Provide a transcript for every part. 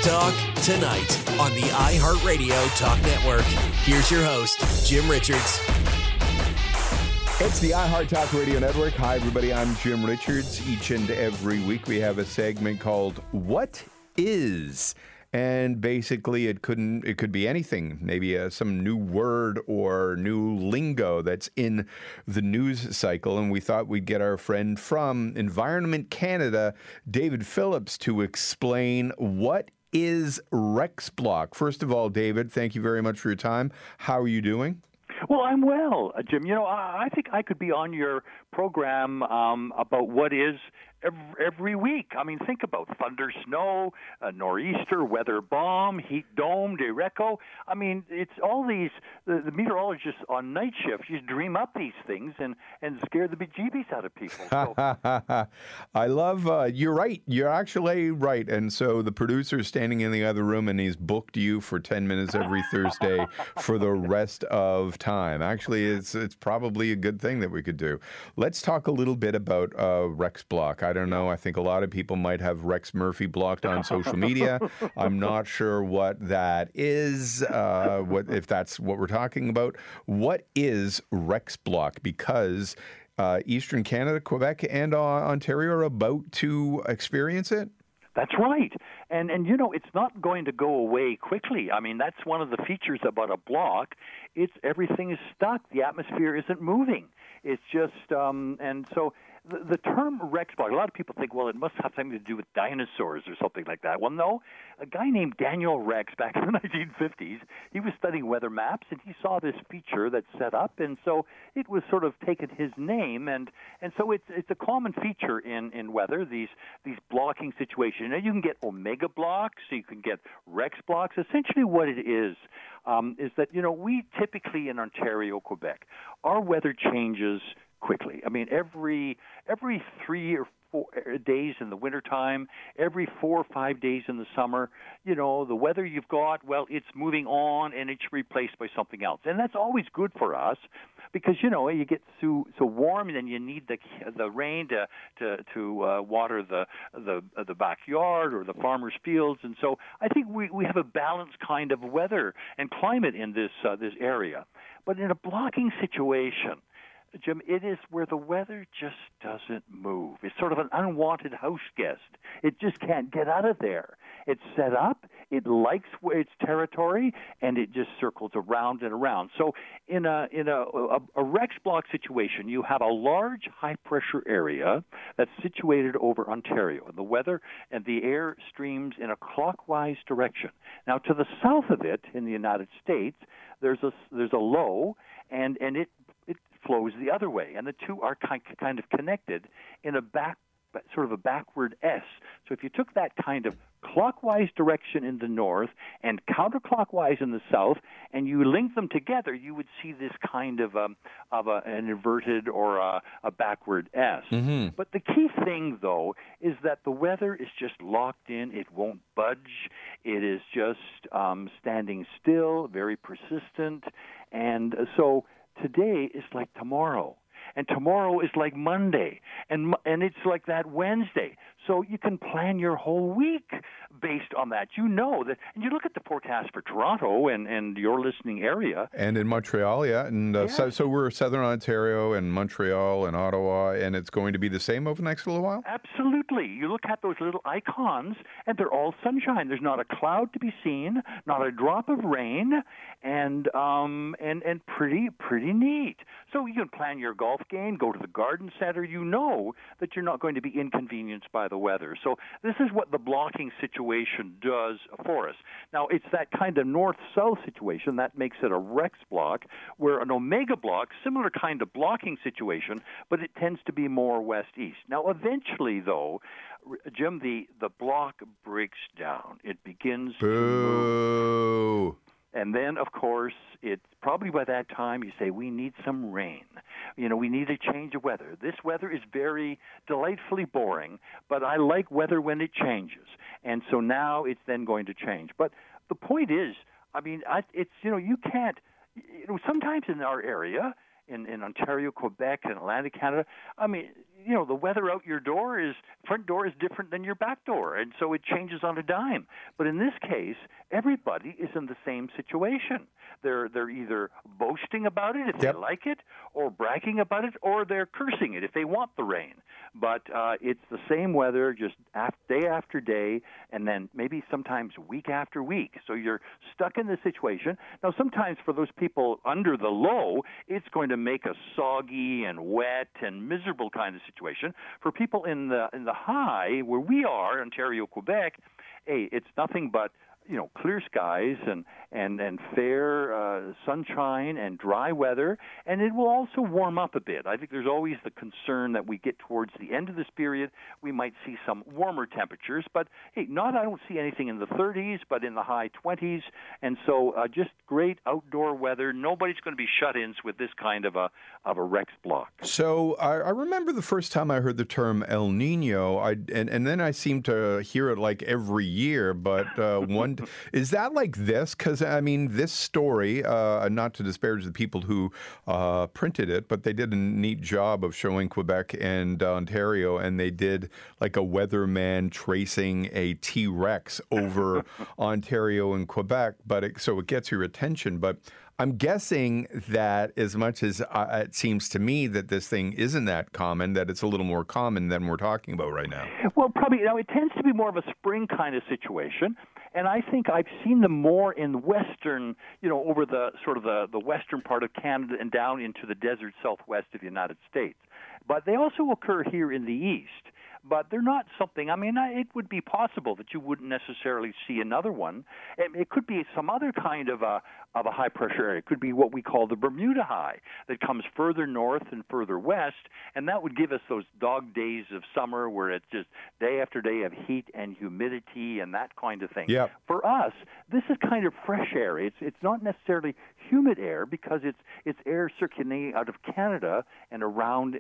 Talk tonight on the iHeartRadio Talk Network. Here's your host, Jim Richards. It's the iHeart Talk Radio Network. Hi, everybody. I'm Jim Richards. Each and every week we have a segment called What Is? And basically it could be anything, maybe some new word or new lingo that's in the news cycle. And we thought we'd get our friend from Environment Canada, David Phillips, to explain what is RexBlock. First of all, David, thank you very much for your time. How are you doing? Well, I'm well, Jim. You know, I think I could be on your program about what is every week. I mean, think about thunder, snow, nor'easter, weather bomb, heat dome, derecho. I mean, it's all these, the meteorologists on night shift just dream up these things and scare the bejeebies out of people. So. I love, you're right. You're actually right. And so the producer's standing in the other room and he's booked you for 10 minutes every Thursday for the rest of time. Actually, it's probably a good thing that we could do. Let's talk a little bit about RexBlock. I don't know. I think a lot of people might have Rex Murphy blocked on social media. I'm not sure what that is, if that's what we're talking about. What is RexBlock? Because Eastern Canada, Quebec, and Ontario are about to experience it? That's right. And you know, it's not going to go away quickly. I mean, that's one of the features about a block. Everything is stuck. The atmosphere isn't moving. It's just, and so the term RexBlock, a lot of people think, well, it must have something to do with dinosaurs or something like that. Well, no. A guy named Daniel Rex back in the 1950s, he was studying weather maps, and he saw this feature that's set up, and so it was sort of taken his name, and so it's a common feature in weather, these blocking situations. Now, you can get omega blocks, so you can get Rex blocks. Essentially what it is that, you know, we typically in Ontario, Quebec, our weather changes quickly. I mean, every 3 or 4 days in the wintertime, every 4 or 5 days in the summer, you know, the weather you've got, well, it's moving on and it's replaced by something else. And that's always good for us because, you know, you get so warm and then you need the rain to water the backyard or the farmer's fields. And so I think we have a balanced kind of weather and climate in this area. But in a blocking situation, Jim, it is where the weather just doesn't move. It's sort of an unwanted house guest. It just can't get out of there. It's set up, it likes its territory, and it just circles around and around. So in a RexBlock situation, you have a large high-pressure area that's situated over Ontario. And the weather and the air streams in a clockwise direction. Now, to the south of it, in the United States, there's a low, and it flows the other way, and the two are kind of connected in a sort of a backward S. So if you took that kind of clockwise direction in the north and counterclockwise in the south, and you link them together, you would see this kind of an inverted or a backward S. Mm-hmm. But the key thing, though, is that the weather is just locked in. It won't budge. It is just standing still, very persistent, and so today is like tomorrow, and tomorrow is like Monday, and it's like that Wednesday. So you can plan your whole week based on that. You know that, and you look at the forecast for Toronto and your listening area. And in Montreal, yeah. And so we're Southern Ontario and Montreal and Ottawa, and it's going to be the same over the next little while? Absolutely. You look at those little icons, and they're all sunshine. There's not a cloud to be seen, not a drop of rain, and pretty neat. So you can plan your golf game, go to the garden center. You know that you're not going to be inconvenienced by the weather. So this is what the blocking situation does for us. Now, it's that kind of north-south situation that makes it a RexBlock, where an omega block, similar kind of blocking situation, but it tends to be more west-east. Now, eventually, though, Jim, the block breaks down. It begins to move. And then, of course, it's probably by that time you say, we need some rain. You know, we need a change of weather. This weather is very delightfully boring, but I like weather when it changes. And so now it's then going to change. But the point is, I mean, it's, you know, you can't, you know, sometimes in our area, in Ontario, Quebec, and Atlantic Canada, I mean, the weather out your front door is different than your back door, and so it changes on a dime. But in this case, everybody is in the same situation. They're either boasting about it if they like it, or bragging about it, or they're cursing it if they want the rain. But it's the same weather, just day after day, and then maybe sometimes week after week. So you're stuck in this situation. Now, sometimes for those people under the low, it's going to make a soggy and wet and miserable kind of situation. For people in the high, where we are, Ontario, Quebec, hey, it's nothing but clear skies and fair sunshine and dry weather, and it will also warm up a bit. I think there's always the concern that we get towards the end of this period, we might see some warmer temperatures, but hey, I don't see anything in the 30s, but in the high 20s, and so just great outdoor weather. Nobody's going to be shut-ins with this kind of a Rex block. So I remember the first time I heard the term El Nino, and then I seem to hear it like every year, but is that like this? Because, I mean, this story, not to disparage the people who printed it, but they did a neat job of showing Quebec and Ontario, and they did like a weatherman tracing a T-Rex over Ontario and Quebec, so it gets your attention. But I'm guessing that as much as it seems to me that this thing isn't that common, that it's a little more common than we're talking about right now. Well, probably, it tends to be more of a spring kind of situation. And I think I've seen them more in the western, over the sort of the western part of Canada and down into the desert southwest of the United States. But they also occur here in the east. But they're not something, it would be possible that you wouldn't necessarily see another one. It could be some other kind of a high-pressure area. It could be what we call the Bermuda High that comes further north and further west, and that would give us those dog days of summer where it's just day after day of heat and humidity and that kind of thing. Yep. For us, this is kind of fresh air. It's not necessarily humid air because it's air circulating out of Canada and around,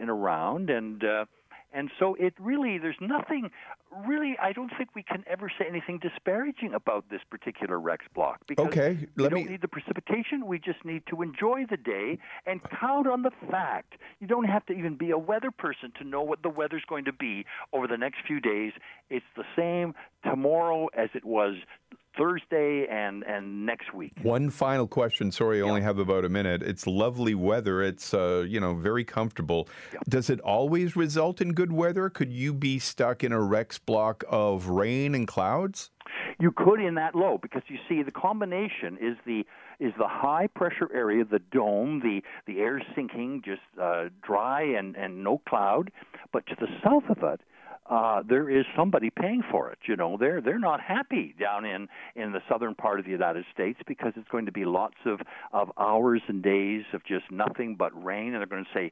and so there's nothing really, I don't think we can ever say anything disparaging about this particular Rex block. Because we don't need the precipitation. We just need to enjoy the day and count on the fact. You don't have to even be a weather person to know what the weather's going to be over the next few days. It's the same tomorrow as it was Thursday and next week. One final question. Sorry, I only have about a minute. It's lovely weather. It's, very comfortable. Yeah. Does it always result in good weather? Could you be stuck in a Rex block of rain and clouds? You could in that low, because you see the combination is the high pressure area, the dome, the air sinking, just dry and no cloud. But to the south of it, there is somebody paying for it. They're not happy down in the southern part of the United States because it's going to be lots of hours and days of just nothing but rain, and they're going to say,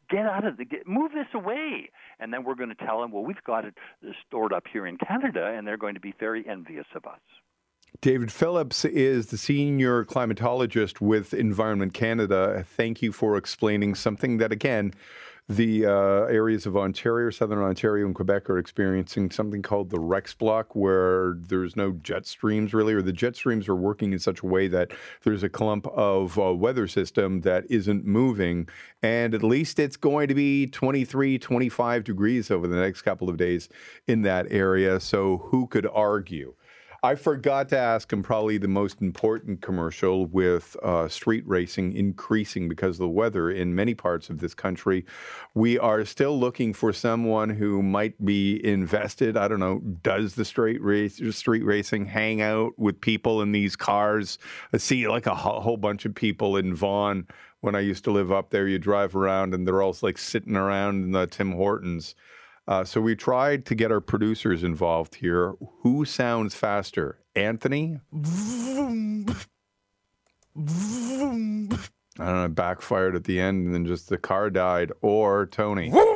move this away. And then we're going to tell them, well, we've got it stored up here in Canada, and they're going to be very envious of us. David Phillips is the senior climatologist with Environment Canada. Thank you for explaining something that, again, the areas of Ontario, Southern Ontario and Quebec are experiencing something called the Rex block, where there's no jet streams really, or the jet streams are working in such a way that there's a clump of weather system that isn't moving. And at least it's going to be 23, 25 degrees over the next couple of days in that area. So who could argue? I forgot to ask him probably the most important commercial with street racing increasing because of the weather in many parts of this country. We are still looking for someone who might be invested. I don't know, does the street racing hang out with people in these cars? I see like a whole bunch of people in Vaughan. When I used to live up there, you drive around and they're all like sitting around in the Tim Hortons. So we tried to get our producers involved here. Who sounds faster, Anthony? I don't know, backfired at the end and then just the car died, or Tony? It's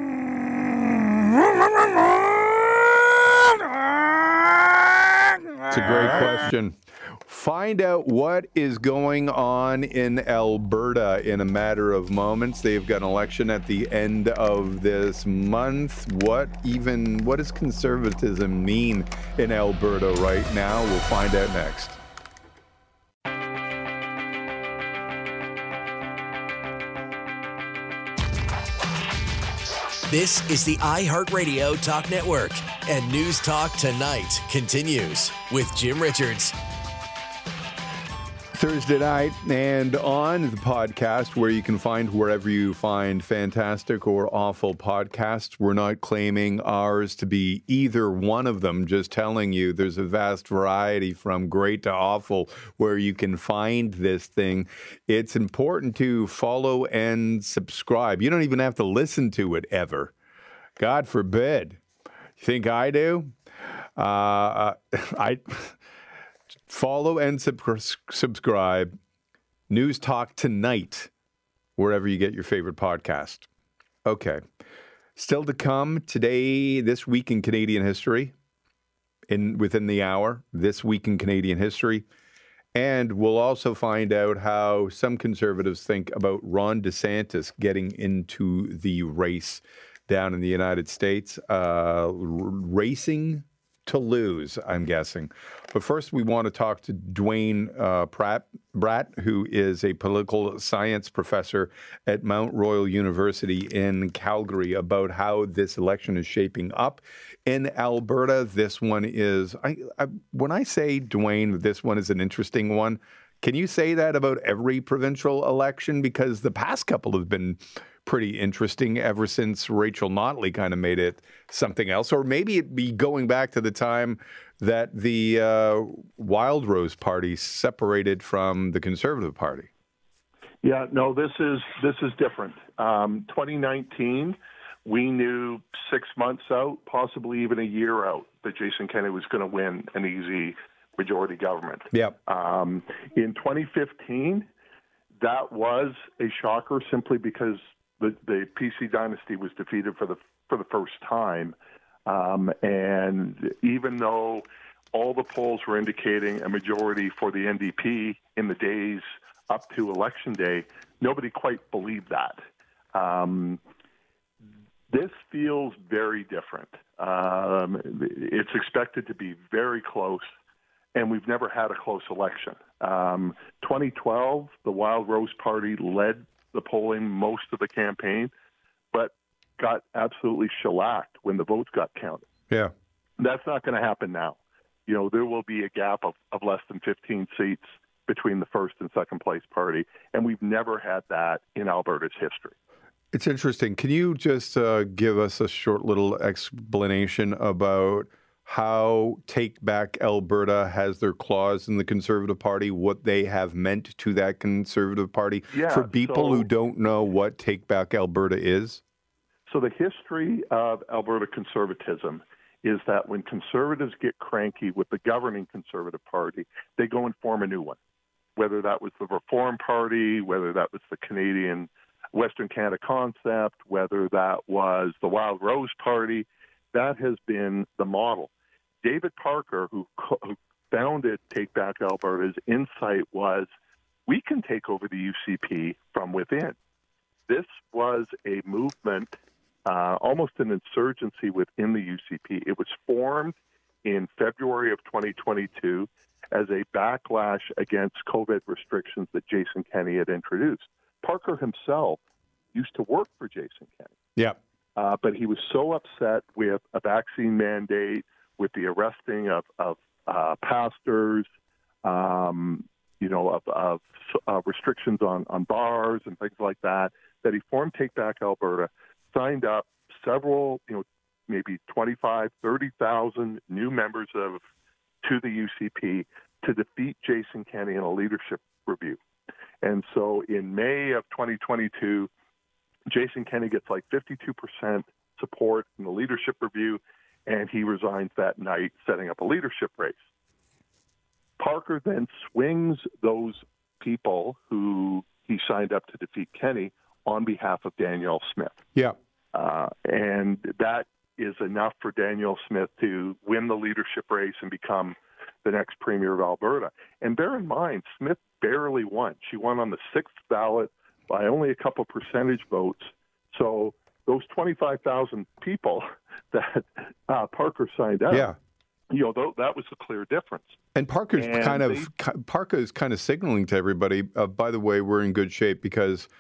a great question. Find out what is going on in Alberta in a matter of moments. They've got an election at the end of this month. What does conservatism mean in Alberta right now? We'll find out next. This is the iHeartRadio Talk Network, and News Talk Tonight continues with Jim Richards. Thursday night, and on the podcast where you can find wherever you find fantastic or awful podcasts. We're not claiming ours to be either one of them, just telling you there's a vast variety from great to awful where you can find this thing. It's important to follow and subscribe. You don't even have to listen to it ever. God forbid. You think I do? Follow and subscribe. News Talk Tonight, wherever you get your favorite podcast. Okay. Still to come today, this week in Canadian history, within the hour, this week in Canadian history. And we'll also find out how some conservatives think about Ron DeSantis getting into the race down in the United States, racing to lose, I'm guessing. But first, we want to talk to Dwayne Bratt, who is a political science professor at Mount Royal University in Calgary, about how this election is shaping up in Alberta. This one is, when I say, Dwayne, this one is an interesting one, can you say that about every provincial election? Because the past couple have been pretty interesting ever since Rachel Notley kind of made it something else. Or maybe it'd be going back to the time that the Wildrose Party separated from the Conservative Party. Yeah, no, this is different. 2019, we knew 6 months out, possibly even a year out, that Jason Kenney was going to win an easy majority government. Yep. In 2015, that was a shocker simply because the PC dynasty was defeated for the first time, and even though all the polls were indicating a majority for the NDP in the days up to Election Day, nobody quite believed that. This feels very different. It's expected to be very close, and we've never had a close election. 2012, the Wildrose Party led the polling most of the campaign, but got absolutely shellacked when the votes got counted. Yeah. That's not going to happen now. You know, there will be a gap of less than 15 seats between the first and second place party, and we've never had that in Alberta's history. It's interesting. Can you just give us a short little explanation about how Take Back Alberta has their clause in the Conservative Party, what they have meant to that Conservative Party, for people who don't know what Take Back Alberta is? So the history of Alberta conservatism is that when Conservatives get cranky with the governing Conservative Party, they go and form a new one, whether that was the Reform Party, whether that was the Canadian Western Canada Concept, whether that was the Wildrose Party. That has been the model. David Parker, who founded Take Back Alberta's insight was, we can take over the UCP from within. This was a movement, almost an insurgency within the UCP. It was formed in February of 2022 as a backlash against COVID restrictions that Jason Kenney had introduced. Parker himself used to work for Jason Kenney. Yeah. But he was so upset with a vaccine mandate, with the arresting of pastors, of restrictions on bars and things like that, that he formed Take Back Alberta, signed up several, maybe 25, 30,000 new members to the UCP to defeat Jason Kenney in a leadership review. And so in May of 2022, Jason Kenney gets like 52% support in the leadership review, and he resigns that night, setting up a leadership race. Parker then swings those people who he signed up to defeat Kenney on behalf of Danielle Smith. Yeah. And that is enough for Danielle Smith to win the leadership race and become the next premier of Alberta. And bear in mind, Smith barely won. She won on the sixth ballot by only a couple percentage votes. So those 25,000 people that Parker signed up, that was a clear difference. And Parker is kind of signaling to everybody, by the way, we're in good shape because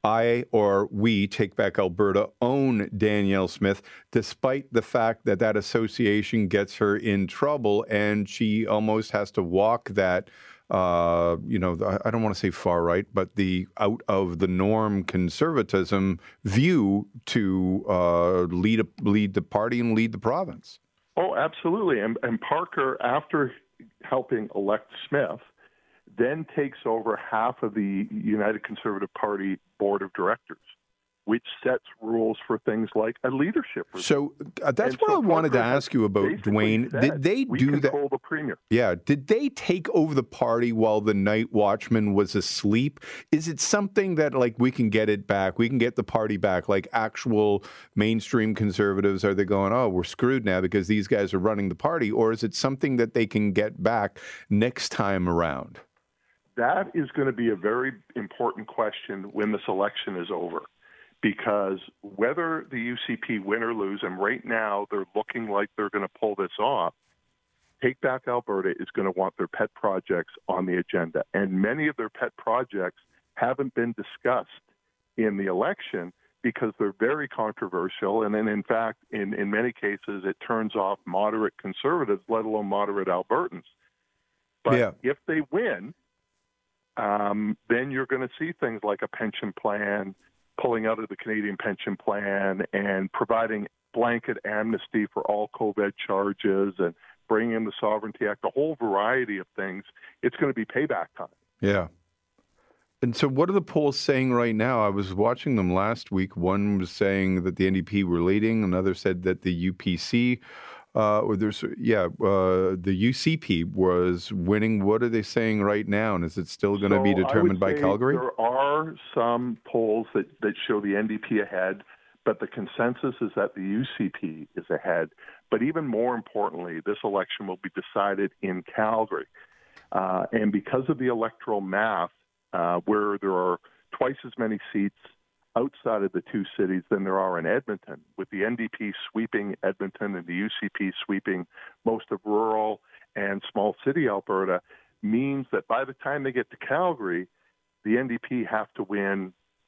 we, Take Back Alberta, own Danielle Smith, despite the fact that that association gets her in trouble and she almost has to walk that, I don't want to say far right, but the out of the norm conservatism view to lead the party and lead the province. Oh, absolutely. And Parker, after helping elect Smith, then takes over half of the United Conservative Party board of directors, which sets rules for things like a leadership review. So that's what I wanted to ask you about, Dwayne. Did they do that? We control the premier. Yeah. Did they take over the party while the night watchman was asleep? Is it something that, like, we can get it back? We can get the party back, like actual mainstream conservatives? Are they going, oh, we're screwed now because these guys are running the party? Or is it something that they can get back next time around? That is going to be a very important question when this election is over, because whether the UCP win or lose, and right now they're looking like they're going to pull this off, Take Back Alberta is going to want their pet projects on the agenda. And many of their pet projects haven't been discussed in the election because they're very controversial. And then, in fact, in many cases, it turns off moderate conservatives, let alone moderate Albertans. But if they win, then you're going to see things like a pension plan, pulling out of the Canadian pension plan and providing blanket amnesty for all COVID charges and bringing in the Sovereignty Act, a whole variety of things. It's going to be payback time. Yeah. And so what are the polls saying right now? I was watching them last week. One was saying that the NDP were leading. Another said that the UPC the UCP was winning. What are they saying right now? And is it still going to be determined by Calgary? There are some polls that show the NDP ahead, but the consensus is that the UCP is ahead. But even more importantly, this election will be decided in Calgary. And because of the electoral math, where there are twice as many seats outside of the two cities than there are in Edmonton, with the NDP sweeping Edmonton and the UCP sweeping most of rural and small city Alberta, means that by the time they get to Calgary, the NDP have to win,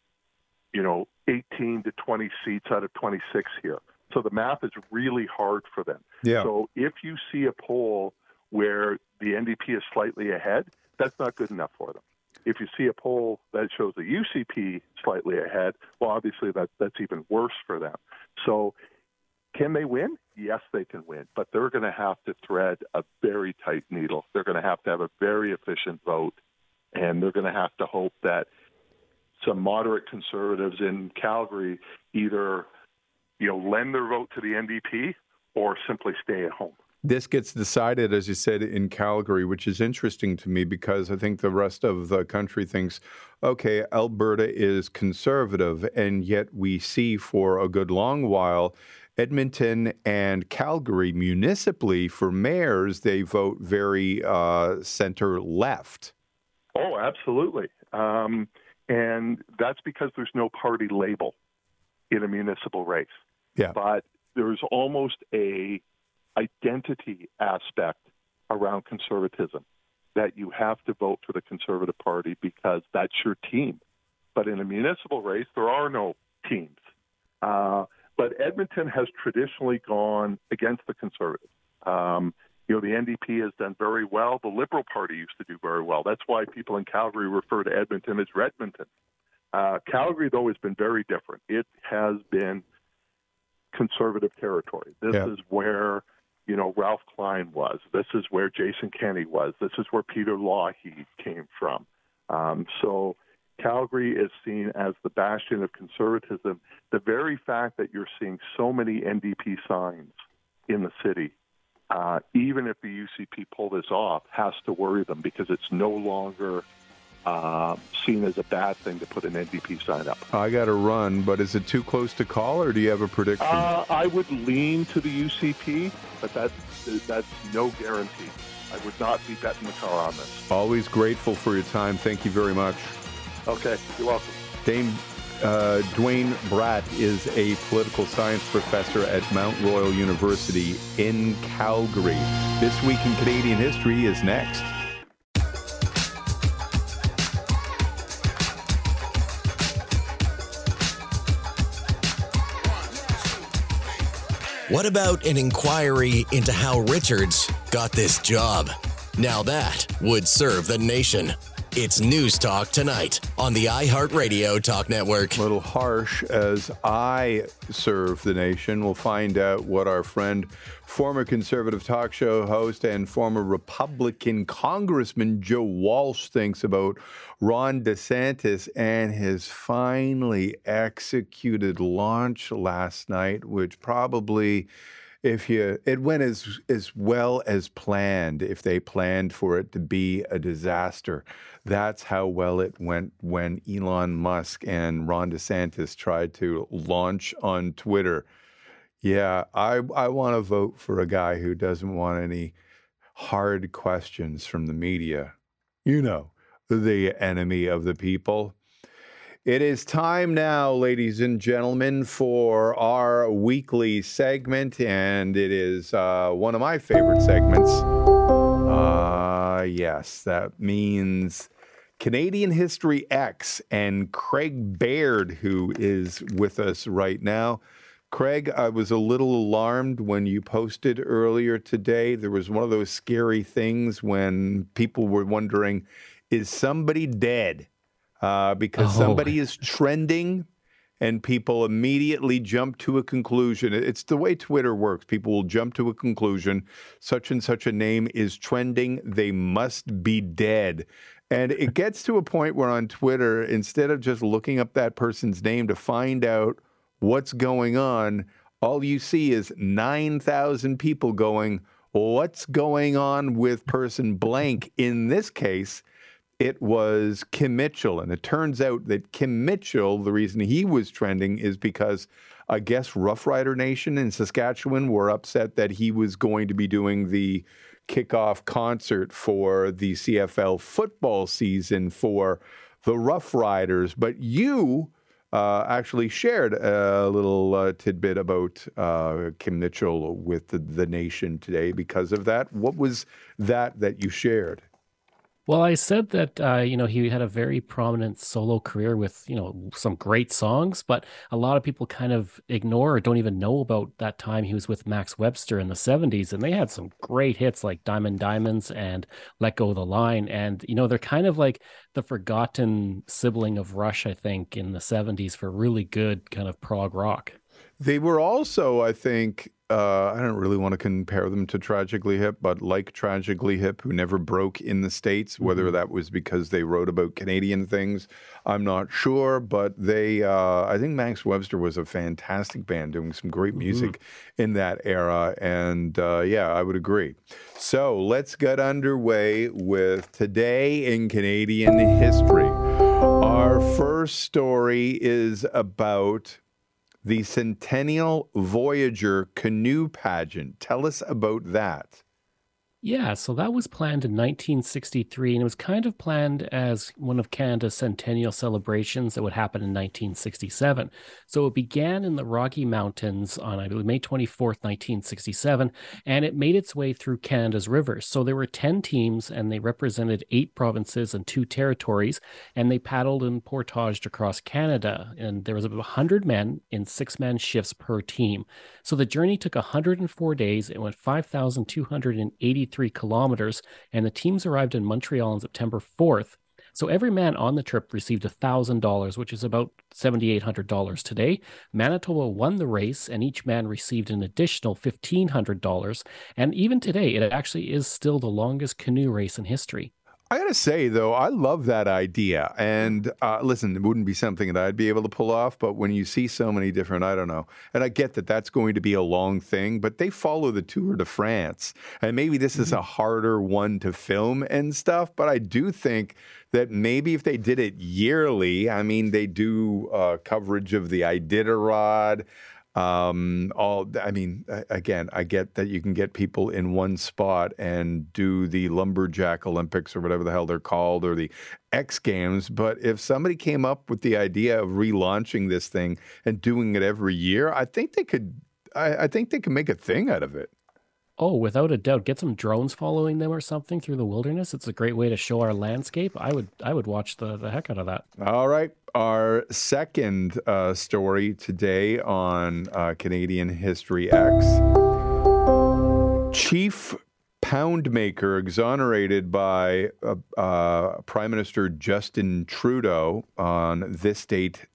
18 to 20 seats out of 26 here. So the math is really hard for them. Yeah. So if you see a poll where the NDP is slightly ahead, that's not good enough for them. If you see a poll that shows the UCP slightly ahead, well, obviously that's even worse for them. So can they win? Yes, they can win, but they're going to have to thread a very tight needle. They're going to have a very efficient vote, and they're going to have to hope that some moderate conservatives in Calgary either, lend their vote to the NDP or simply stay at home. This gets decided, as you said, in Calgary, which is interesting to me because I think the rest of the country thinks, okay, Alberta is conservative, and yet we see for a good long while Edmonton and Calgary municipally for mayors, they vote very center-left. Oh, absolutely. And that's because there's no party label in a municipal race. Yeah. But there's almost a identity aspect around conservatism, that you have to vote for the Conservative Party because that's your team. But in a municipal race, there are no teams. But Edmonton has traditionally gone against the Conservatives. The NDP has done very well. The Liberal Party used to do very well. That's why people in Calgary refer to Edmonton as Redmonton. Calgary, though, has been very different. It has been conservative territory. This is where Ralph Klein was. This is where Jason Kenney was. This is where Peter Lougheed came from. So Calgary is seen as the bastion of conservatism. The very fact that you're seeing so many NDP signs in the city, even if the UCP pull this off, has to worry them because it's no longer seen as a bad thing to put an NDP sign up. I got to run, but is it too close to call, or do you have a prediction? I would lean to the UCP, but that's no guarantee. I would not be betting the car on this. Always grateful for your time. Thank you very much. Okay, you're welcome. Dwayne Bratt is a political science professor at Mount Royal University in Calgary. This Week in Canadian History is next. What about an inquiry into how Richards got this job? Now that would serve the nation. It's News Talk Tonight on the iHeartRadio Talk Network. A little harsh as I serve the nation. We'll find out what our friend, former conservative talk show host and former Republican Congressman Joe Walsh thinks about Ron DeSantis and his finally executed launch last night, which probably, it went as well as planned, if they planned for it to be a disaster. That's how well it went when Elon Musk and Ron DeSantis tried to launch on Twitter. Yeah, I want to vote for a guy who doesn't want any hard questions from the media. You know, the enemy of the people. It is time now, ladies and gentlemen, for our weekly segment, and it is one of my favorite segments. Yes, that means Canadian History X and Craig Baird, who is with us right now. Craig, I was a little alarmed when you posted earlier today. There was one of those scary things when people were wondering, is somebody dead? Because somebody is trending and people immediately jump to a conclusion. It's the way Twitter works. People will jump to a conclusion. Such and such a name is trending. They must be dead. And it gets to a point where on Twitter, instead of just looking up that person's name to find out what's going on, all you see is 9,000 people going, what's going on with person blank? In this case, it was Kim Mitchell. And it turns out that Kim Mitchell, the reason he was trending is because I guess Rough Rider Nation in Saskatchewan were upset that he was going to be doing the kickoff concert for the CFL football season for the Rough Riders. But you actually shared a little tidbit about Kim Mitchell with the Nation today because of that. What was that you shared? Well, I said that, he had a very prominent solo career with, some great songs, but a lot of people kind of ignore or don't even know about that time he was with Max Webster in the 70s. And they had some great hits like Diamond Diamonds and Let Go of the Line. And, they're kind of like the forgotten sibling of Rush, I think, in the 70s for really good kind of prog rock. They were also, I think, I don't really want to compare them to Tragically Hip, but like Tragically Hip, who never broke in the States, whether that was because they wrote about Canadian things, I'm not sure. But I think Max Webster was a fantastic band doing some great music in that era. And I would agree. So let's get underway with Today in Canadian History. Our first story is about the Centennial Voyager Canoe Pageant. Tell us about that. Yeah, so that was planned in 1963, and it was kind of planned as one of Canada's centennial celebrations that would happen in 1967. So it began in the Rocky Mountains on, I believe, May 24th, 1967, and it made its way through Canada's rivers. So there were 10 teams, and they represented 8 provinces and 2 territories, and they paddled and portaged across Canada. And there was about 100 men in 6-man shifts per team. So the journey took 104 days. It went 5,283 kilometers, and the teams arrived in Montreal on September 4th. So every man on the trip received $1,000, which is about $7,800 today. Manitoba won the race, and each man received an additional $1,500. And even today, it actually is still the longest canoe race in history. I got to say, though, I love that idea. And listen, it wouldn't be something that I'd be able to pull off. But when you see so many different, I don't know. And I get that that's going to be a long thing. But they follow the Tour de France. And maybe this is a harder one to film and stuff. But I do think that maybe if they did it yearly, I mean, they do coverage of the Iditarod. Again, I get that you can get people in one spot and do the Lumberjack Olympics or whatever the hell they're called, or the X Games. But if somebody came up with the idea of relaunching this thing and doing it every year, I think they could make a thing out of it. Oh, without a doubt. Get some drones following them or something through the wilderness. It's a great way to show our landscape. I would watch the heck out of that. All right. Our second story today on Canadian History X. Chief Poundmaker exonerated by Prime Minister Justin Trudeau on this date,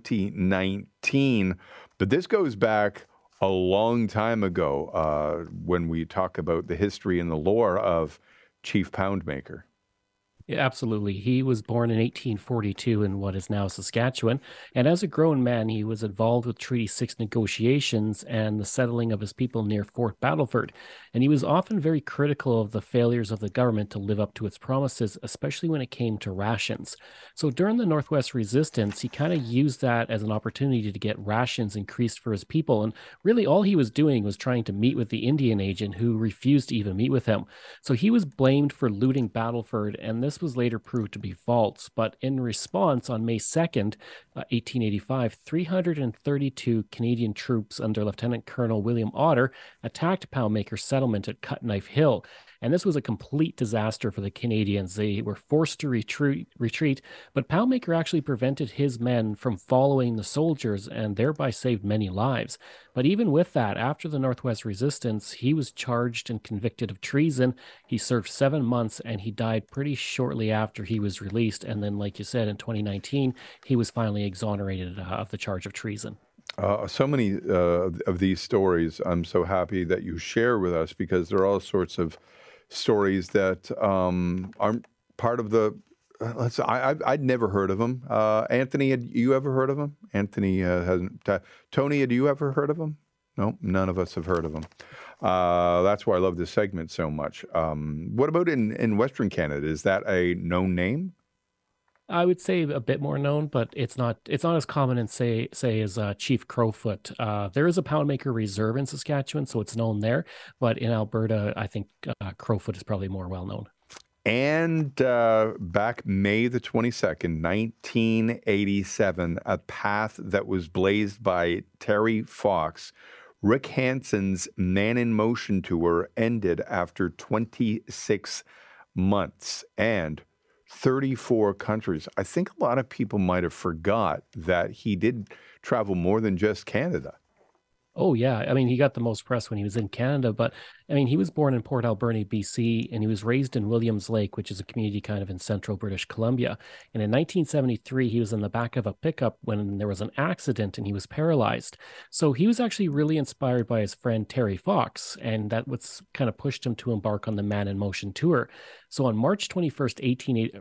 2019. But this goes back a long time ago when we talk about the history and the lore of Chief Poundmaker. Yeah, absolutely. He was born in 1842 in what is now Saskatchewan, and as a grown man, he was involved with Treaty 6 negotiations and the settling of his people near Fort Battleford. And he was often very critical of the failures of the government to live up to its promises, especially when it came to rations. So during the Northwest Resistance, he kind of used that as an opportunity to get rations increased for his people. And really, all he was doing was trying to meet with the Indian agent who refused to even meet with him. So he was blamed for looting Battleford, and this was later proved to be false. But in response, on May 2nd, 1885, 332 Canadian troops under Lieutenant Colonel William Otter attacked Poundmaker's settlement at Cut Knife Hill. And this was a complete disaster for the Canadians. They were forced to retreat, but Poundmaker actually prevented his men from following the soldiers and thereby saved many lives. But even with that, after the Northwest Resistance, he was charged and convicted of treason. He served 7 months and he died pretty shortly after he was released. And then, like you said, in 2019, he was finally exonerated of the charge of treason. So many of these stories I'm so happy that you share with us, because there are all sorts of stories that aren't part of the. I'd never heard of them. Anthony, had you ever heard of them? Anthony hasn't. Tony, had you ever heard of them? No, none of us have heard of them. That's why I love this segment so much. What about in Western Canada? Is that a known name? I would say a bit more known, but it's not as common as say as Chief Crowfoot. There is a Poundmaker Reserve in Saskatchewan, so it's known there. But in Alberta, I think Crowfoot is probably more well known. And back May the 22nd, 1987, a path that was blazed by Terry Fox, Rick Hansen's Man in Motion tour ended after 26 months and 34 countries. I think a lot of people might have forgot that he did travel more than just Canada. Oh, yeah. I mean, he got the most press when he was in Canada, but I mean, he was born in Port Alberni, BC, and he was raised in Williams Lake, which is a community kind of in central British Columbia. And in 1973, he was in the back of a pickup when there was an accident and he was paralyzed. So he was actually really inspired by his friend Terry Fox, and that was kind of pushed him to embark on the Man in Motion tour. So on March 21st,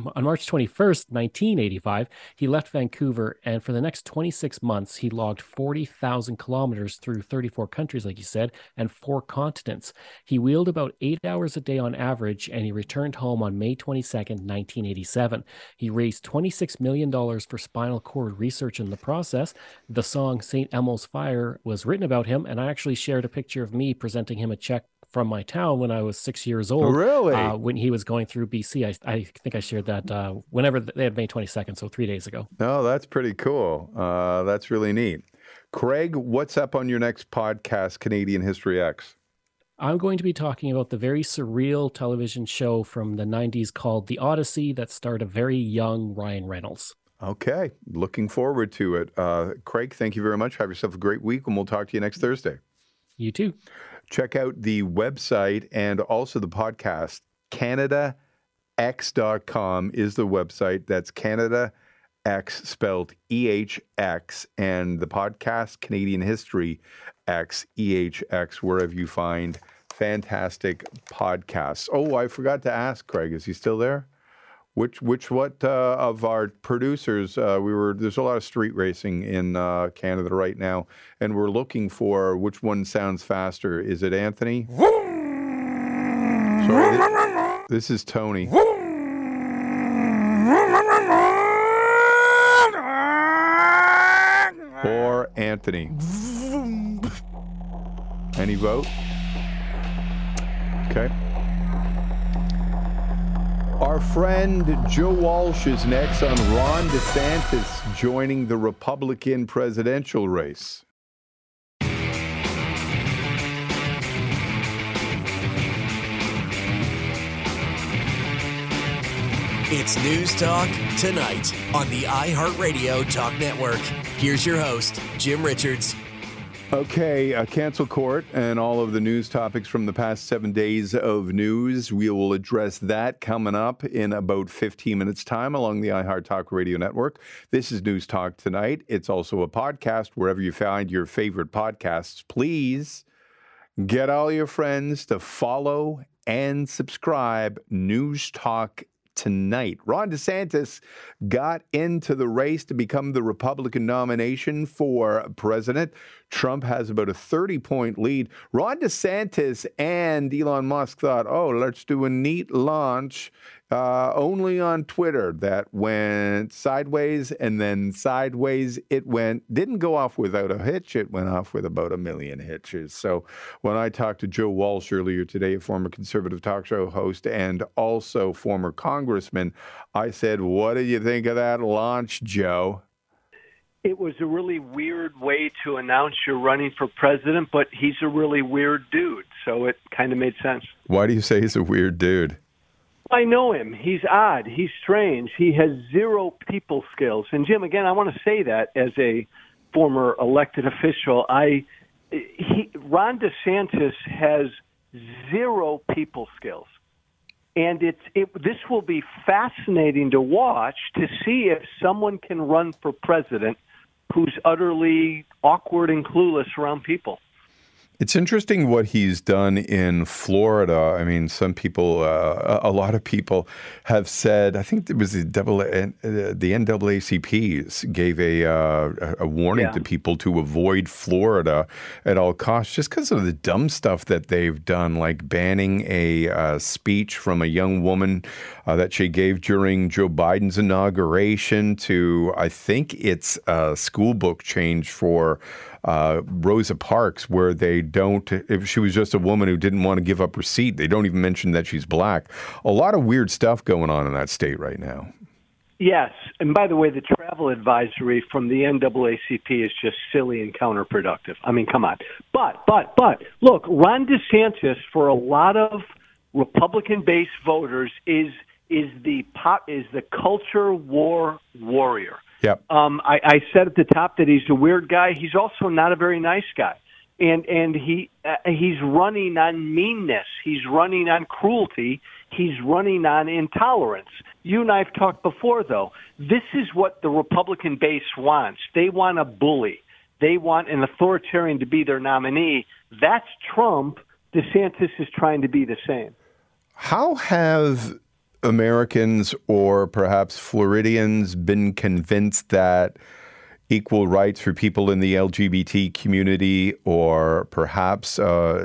1985, he left Vancouver, and for the next 26 months, he logged 40,000 kilometers through 34 countries, like you said, and 4 continents. He wheeled about 8 hours a day on average, and he returned home on May 22nd, 1987. He raised $26 million for spinal cord research in the process. The song St. Elmo's Fire was written about him, and I actually shared a picture of me presenting him a check from my town when I was 6 years old. Really? When he was going through BC. I think I shared that whenever they had May 22nd, so 3 days ago. No, that's pretty cool. That's really neat. Craig, what's up on your next podcast, Canadian History X? I'm going to be talking about the very surreal television show from the 90s called The Odyssey that starred a very young Ryan Reynolds. Okay, looking forward to it. Craig, thank you very much. Have yourself a great week, and we'll talk to you next Thursday. You too. Check out the website and also the podcast. CanadaX.com is the website. That's Canada X spelled EHX, and the podcast Canadian History X, EHX, wherever you find fantastic podcasts. Oh, I forgot to ask Craig, is he still there? What of our producers, there's a lot of street racing in Canada right now, and we're looking for which one sounds faster. Is it Anthony? Sorry, this is Tony. Or Anthony. Any vote? Okay. Our friend Joe Walsh is next on Ron DeSantis joining the Republican presidential race. It's News Talk Tonight on the iHeartRadio Talk Network. Here's your host, Jim Richards. Okay, cancel court and all of the news topics from the past 7 days of news. We will address that coming up in about 15 minutes' time along the iHeart Talk Radio Network. This is News Talk Tonight. It's also a podcast wherever you find your favorite podcasts. Please get all your friends to follow and subscribe News Talk Tonight. Ron DeSantis got into the race to become the Republican nomination for president. Trump has about a 30-point lead. Ron DeSantis and Elon Musk thought, let's do a neat launch only on Twitter. That went sideways, and then sideways it went. Didn't go off without a hitch. It went off with about 1 million hitches. So when I talked to Joe Walsh earlier today, a former conservative talk show host and also former congressman, I said, what do you think of that launch, Joe? It was a really weird way to announce you're running for president, but he's a really weird dude, so it kind of made sense. Why do you say he's a weird dude? I know him. He's odd. He's strange. He has zero people skills. And, Jim, again, I want to say that as a former elected official. Ron DeSantis has zero people skills. And this will be fascinating to watch to see if someone can run for president who's utterly awkward and clueless around people. It's interesting what he's done in Florida. I mean, some people, a lot of people have said, I think it was the NAACP gave a warning to people to avoid Florida at all costs just because of the dumb stuff that they've done, like banning a speech from a young woman that she gave during Joe Biden's inauguration to, I think it's a school book change for Rosa Parks, where they don't, if she was just a woman who didn't want to give up her seat, they don't even mention that she's black. A lot of weird stuff going on in that state right now. Yes. And by the way, the travel advisory from the NAACP is just silly and counterproductive. I mean, come on. But look, Ron DeSantis, for a lot of Republican-based voters, is the culture war warrior. Yep. I said at the top that he's a weird guy. He's also not a very nice guy, and he's running on meanness. He's running on cruelty. He's running on intolerance. You and I have talked before, though. This is what the Republican base wants. They want a bully. They want an authoritarian to be their nominee. That's Trump. DeSantis is trying to be the same. How have Americans or perhaps Floridians been convinced that equal rights for people in the LGBT community, or perhaps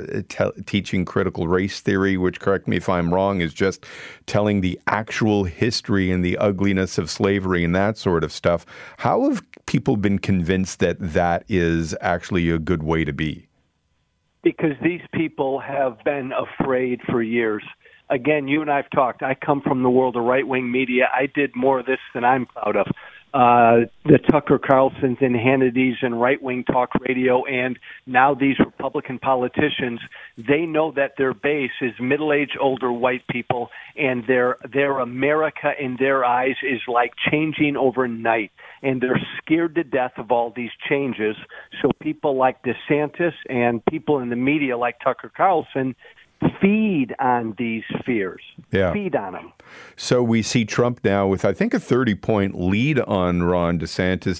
teaching critical race theory, which, correct me if I'm wrong, is just telling the actual history and the ugliness of slavery and that sort of stuff? How have people been convinced that that is actually a good way to be? Because these people have been afraid for years. Again, you and I have talked. I come from the world of right-wing media. I did more of this than I'm proud of. The Tucker Carlsons and Hannitys and right-wing talk radio, and now these Republican politicians, they know that their base is middle-aged, older white people, and their America in their eyes is like changing overnight. And they're scared to death of all these changes. So people like DeSantis and people in the media like Tucker Carlson feed on these fears. Yeah. Feed on them. So we see Trump now with, I think, a 30-point lead on Ron DeSantis.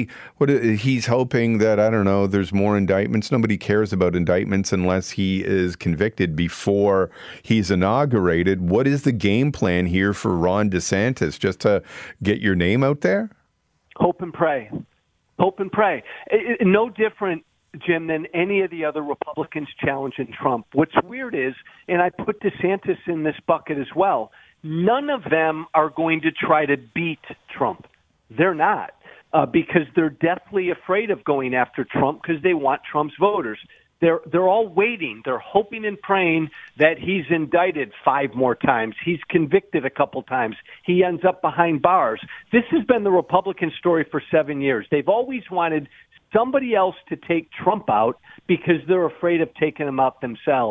He's hoping that, I don't know, there's more indictments. Nobody cares about indictments unless he is convicted before he's inaugurated. What is the game plan here for Ron DeSantis? Just to get your name out there? Hope and pray. Hope and pray. No different, Jim, than any of the other Republicans challenging Trump. What's weird is, and I put DeSantis in this bucket as well, none of them are going to try to beat Trump. They're not, because they're deathly afraid of going after Trump because they want Trump's voters. They're all waiting. They're hoping and praying that he's indicted 5 more times. He's convicted a couple times. He ends up behind bars. This has been the Republican story for 7 years. They've always wanted somebody else to take Trump out because they're afraid of taking him out themselves.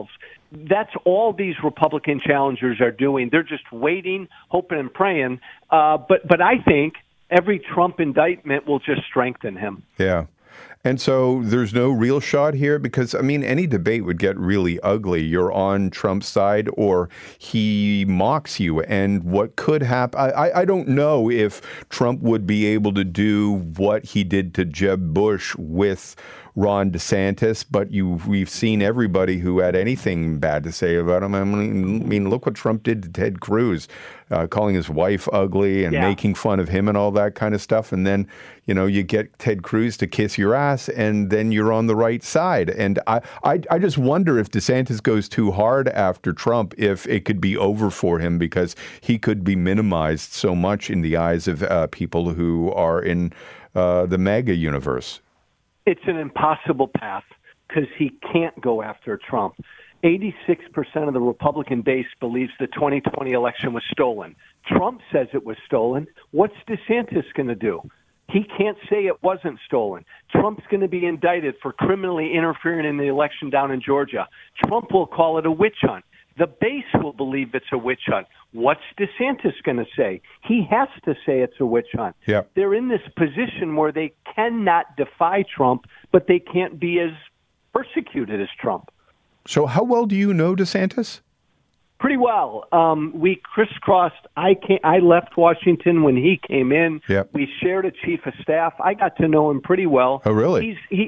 That's all these Republican challengers are doing. They're just waiting, hoping and praying. But I think every Trump indictment will just strengthen him. Yeah. And so there's no real shot here because, I mean, any debate would get really ugly. You're on Trump's side or he mocks you. And what could happen, I don't know if Trump would be able to do what he did to Jeb Bush with Ron DeSantis, but we've seen everybody who had anything bad to say about him. I mean, look what Trump did to Ted Cruz, calling his wife ugly and making fun of him and all that kind of stuff. And then, you get Ted Cruz to kiss your ass, and then you're on the right side. And I just wonder if DeSantis goes too hard after Trump, if it could be over for him because he could be minimized so much in the eyes of people who are in the MAGA universe. It's an impossible path because he can't go after Trump. 86% of the Republican base believes the 2020 election was stolen. Trump says it was stolen. What's DeSantis going to do? He can't say it wasn't stolen. Trump's going to be indicted for criminally interfering in the election down in Georgia. Trump will call it a witch hunt. The base will believe it's a witch hunt. What's DeSantis going to say? He has to say it's a witch hunt. Yep. They're in this position where they cannot defy Trump, but they can't be as persecuted as Trump. So how well do you know DeSantis? Pretty well. We crisscrossed. I left Washington when he came in. Yep. We shared a chief of staff. I got to know him pretty well. Oh, really? He's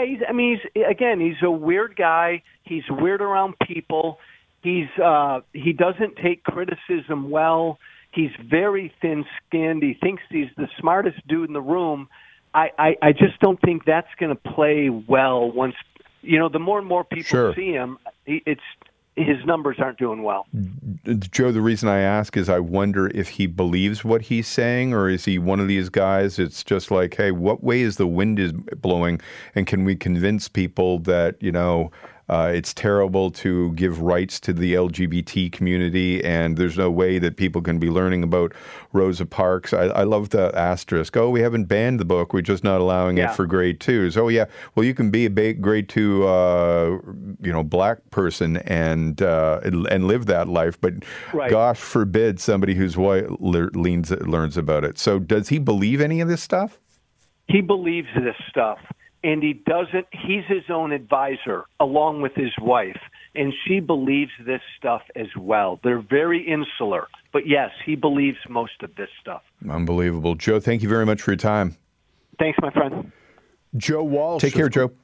a weird guy. He's weird around people. He doesn't take criticism well. He's very thin-skinned. He thinks he's the smartest dude in the room. I just don't think that's going to play well once, the more and more people see him, his numbers aren't doing well. Joe, the reason I ask is I wonder if he believes what he's saying, or is he one of these guys it's just like, hey, what way is the wind is blowing, and can we convince people that, it's terrible to give rights to the LGBT community, and there's no way that people can be learning about Rosa Parks. I love the asterisk. Oh, we haven't banned the book. We're just not allowing it for grade 2s. Oh, yeah. Well, you can be a grade 2, black person and live that life, but gosh forbid somebody who's white learns about it. So does he believe any of this stuff? He believes this stuff. And he's his own advisor along with his wife, and she believes this stuff as well. They're very insular, but yes, he believes most of this stuff. Unbelievable. Joe, thank you very much for your time. Thanks, my friend. Joe Walsh. Take care, Joe.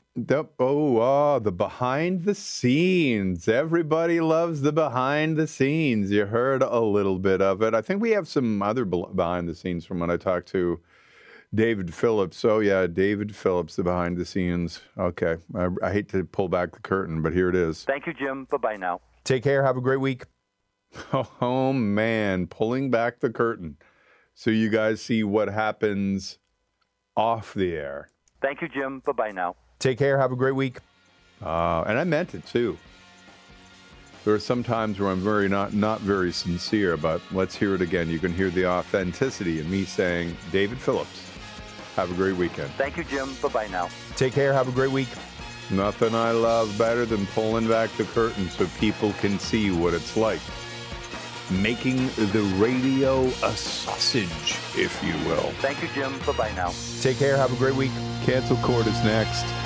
The behind the scenes. Everybody loves the behind the scenes. You heard a little bit of it. I think we have some other behind the scenes from when I talked to David Phillips. Oh, yeah, David Phillips, the behind the scenes. Okay. I hate to pull back the curtain, but here it is. Thank you, Jim. Bye-bye now. Take care. Have a great week. Oh, man, pulling back the curtain so you guys see what happens off the air. Thank you, Jim. Bye-bye now. Take care. Have a great week. And I meant it, too. There are some times where I'm not very sincere, but let's hear it again. You can hear the authenticity in me saying, David Phillips. Have a great weekend. Thank you, Jim. Bye-bye now. Take care. Have a great week. Nothing I love better than pulling back the curtain so people can see what it's like. Making the radio a sausage, if you will. Thank you, Jim. Bye-bye now. Take care. Have a great week. Cancel Court is next.